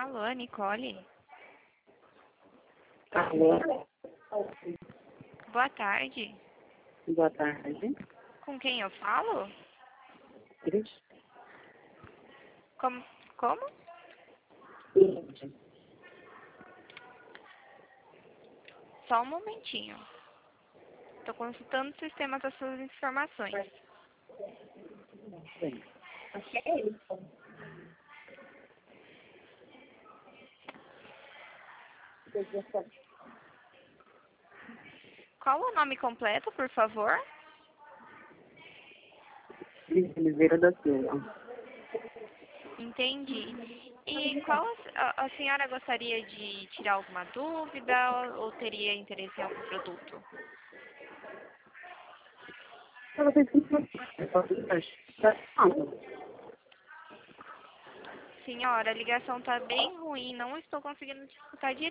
Alô, Nicole? Alô? Boa tarde. Boa tarde. Com quem eu falo? Cris? Como? Só um momentinho. Estou consultando o sistema das suas informações. Sim. Qual o nome completo, por favor? Cris Oliveira da Silva. Entendi. E qual a senhora gostaria de tirar alguma dúvida ou teria interesse em algum produto? Ela tem que Senhora, a ligação está bem ruim, não estou conseguindo te escutar direito.